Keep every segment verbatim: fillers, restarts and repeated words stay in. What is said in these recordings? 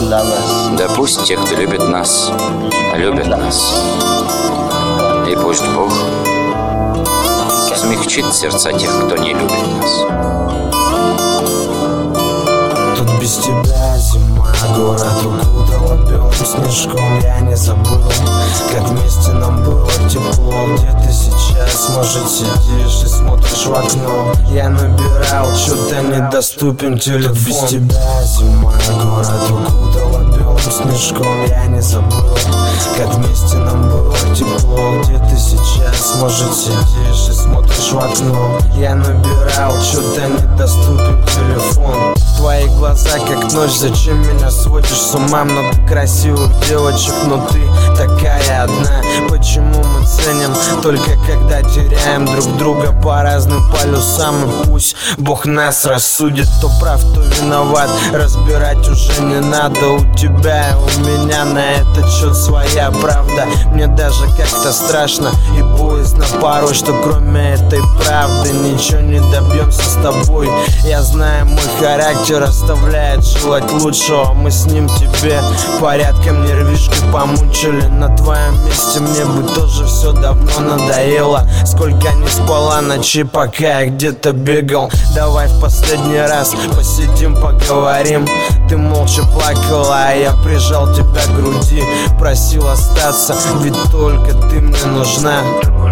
Да пусть те, кто любит нас, любят нас. И пусть Бог смягчит сердца тех, кто не любит нас. Тут без тебя зима, город укутала белым снежком. Я не забыл, как вместе нам было тепло. Где ты сейчас, может, сидишь и смотришь в окно. Я набирал, что-то недоступен телефон. Тут без тебя зима, город укутала белым снежком. Я не забыл, как вместе нам было тепло. Где ты сейчас, может, сидишь и смотришь в окно. Я набирал, что-то недоступен телефон. Твои глаза как ночь, зачем меня сводишь с ума? Много красивых девочек, но ты такая одна. Почему мы ценим только когда теряем друг друга по разным полюсам? И пусть Бог нас рассудит, кто прав, кто виноват, разбирать уже не надо. У тебя и у меня на этот счет своя правда. Мне даже как-то страшно и боязно порой, что кроме этой правды ничего не добьемся с тобой. Я знаю, мой характер оставляет желать лучшего. Мы с ним тебе порядком нервишки помучили. На твоем месте мне бы тоже все давно надоело. Сколько не спала ночи, пока я где-то бегал. Давай в последний раз посидим, поговорим. Ты молча плакала, а я прижал тебя к груди. Просил остаться, ведь только ты мне нужна.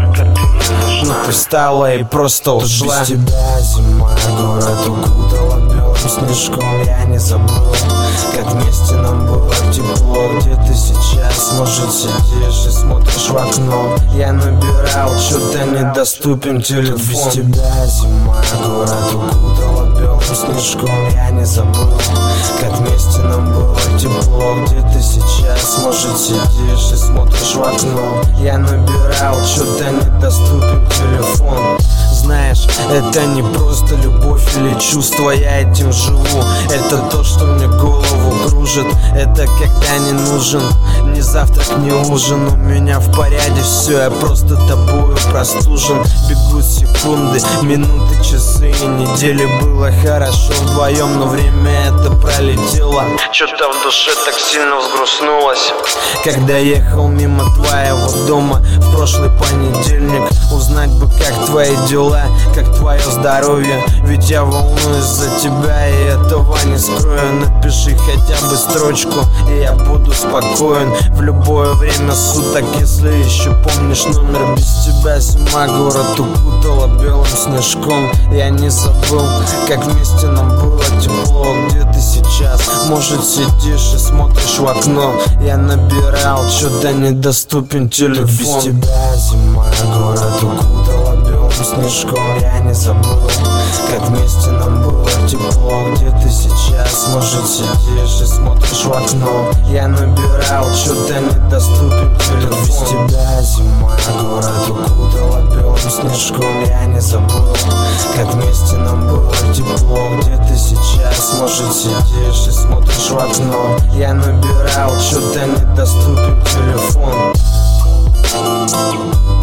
Но ты встала и просто ушла. Без тебя зима, город укутала белым снежком. Я не забыл, как вместе нам было тепло. Где ты сейчас, может, сидишь и смотришь в окно. Я набирал, что-то недоступен телефон. Тут без тебя зима, город укутала белым снежком. Я не забыл, как вместе нам было тепло. Где ты сейчас, может, сидишь и смотришь в окно. Я набирал, что-то недоступен телефон. Знаешь, это не просто любовь или чувство, я этим живу. Это то, что мне голову кружит. Это когда не нужен ни завтрак, ни ужин. У меня в порядке все, я просто тобою простужен. Бегут секунды, минуты, часы и недели. Было хорошо вдвоем, но время это пролетело. Что-то в душе так сильно взгрустнулось, когда ехал мимо твоего дома в прошлый понедельник. Узнать бы, как твои дела, как твое здоровье. Ведь я волнуюсь за тебя, и этого не скрою. Напиши хотя бы строчку, и я буду спокоен в любое время суток, если еще помнишь номер. Без тебя зима, город укутала белым снежком. Я не забыл, как вместе нам было тепло. Где ты сейчас, может, сидишь и смотришь в окно. Я набирал, что-то недоступен телефон. Тут без тебя зима, город укутала белым снежком. Я не забыл, как вместе нам было тепло. Где ты сейчас, может, сидишь и смотришь в окно. Я набирал, что-то недоступен телефон. Тут без тебя зима, город укутала белым снежком. Я не забыл, как вместе нам было тепло. Где ты сейчас, может, сидишь и смотришь в окно. Я набирал, что-то недоступен телефон.